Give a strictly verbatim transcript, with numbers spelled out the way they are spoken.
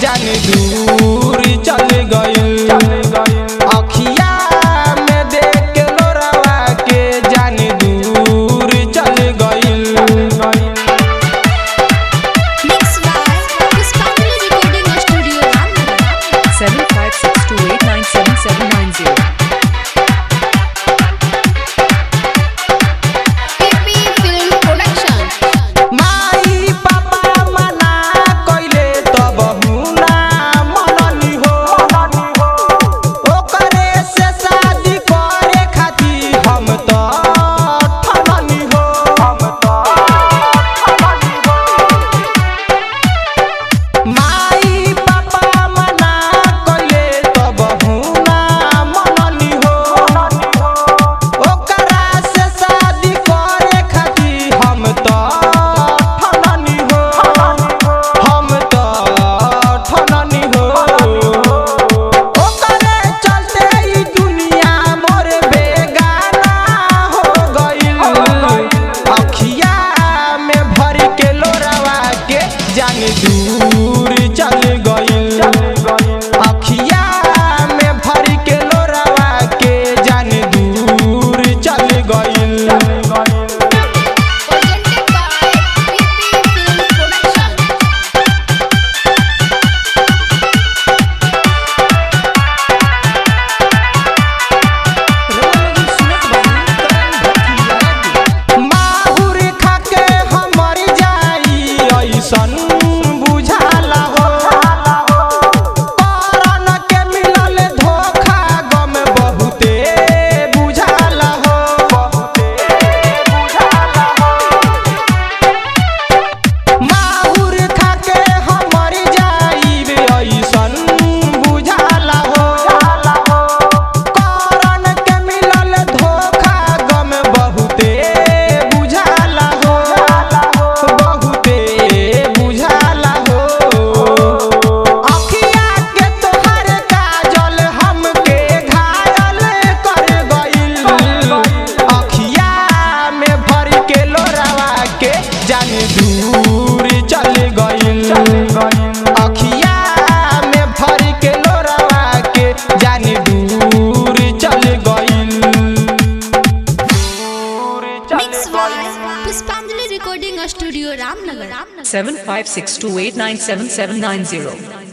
जान दूर चल गइल। अखिया में देख के लोरावा के जान दूर चल गइल। seven five six two eight nine seven seven nine zero दूर चल गइल। अखिया में भर के लोरावा के जान दूर चल गइल। माहुर खा के हम मर जाई ऐसन जान दूर चल गइल। अखिया में भर के लोरावा के जान दूर चल गइल। Pushpanjali recording studio Ramnagar. seven five six two eight nine seven seven nine zero